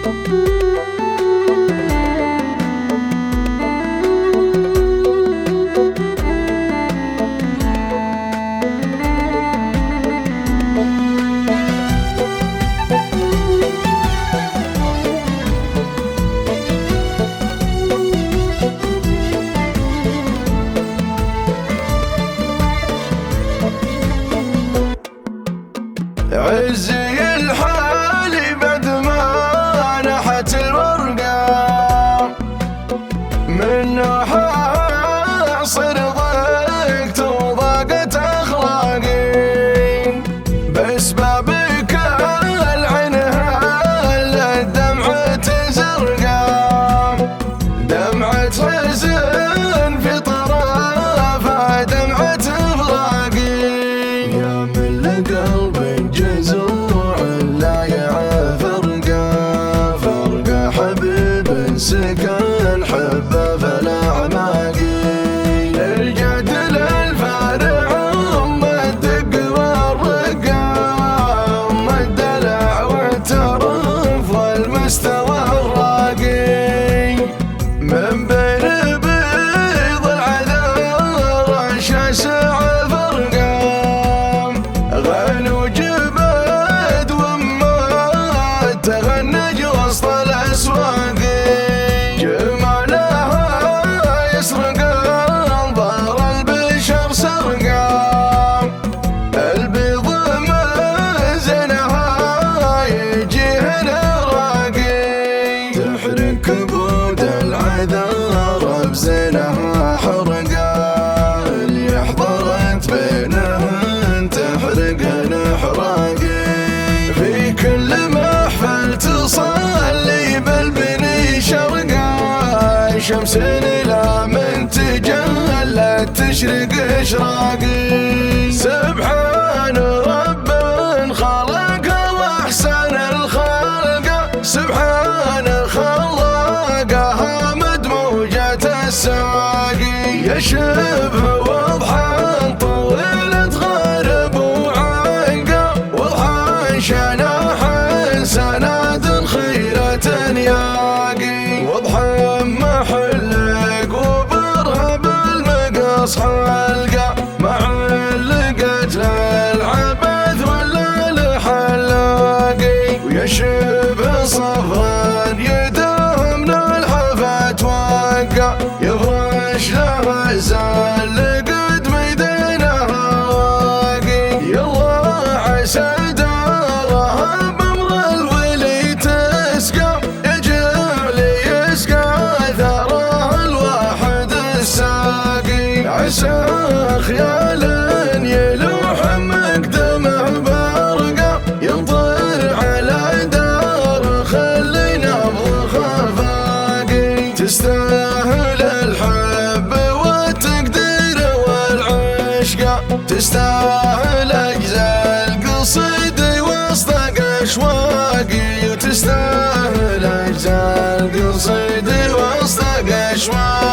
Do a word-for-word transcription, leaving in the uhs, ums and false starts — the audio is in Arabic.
عزي الحالي بعد ما نحت الورقة منه حاصر ضيقت وضاقت أخلاقي بسببك العين هلت دمعة زرقاء دمعة حزن في طرفها دمعة فراقي يا من قلبي جزوع لا يعرف فرقه فرقه حبيب سكن حبه فلا عماقي الجد للفارع ام الدق والرقه ام الدلع والترف والمستوى الراقي من بين بيض العذار شاسع فرقه غنو جبد وما تغنج وسط الاسواق جمالها يسرق انظار البشر سرقا البيض مزنها يجي هنا راقي تحرق كبود العذار بزينها حرقا اللي حضرت بينهن تحرق نحراقي في كل محفل تصلي بالبني شرقا شمس لا من تجلت تشرق اشراقي سبحان رب خلق واحسن الخلق سبحان خلقها مدموجة السواقي يشبه وضحا طويلة غرب وعنقا وضحا شناحا سناد خيرة ياقي وضحا محلق وبرها بالمقص حلقة مع اللقت للعبث ولا الحلاقي ويشبه صفرا يداه من الحفا توقع يفرش لها زال قد ميدانها واقي يلا عسى دارها بمر الولي تسقى يجعل يسقى ثرى الواحد الساقي عسى خيال يلوح مقدمه برقه يمطر على دار خلي نبض خفاقي تستاهل الحب والتقدير والعشق تستاهل اجزاء القصيد وسط اشواقي تستاهل اجزاء القصيد وسط اشواقي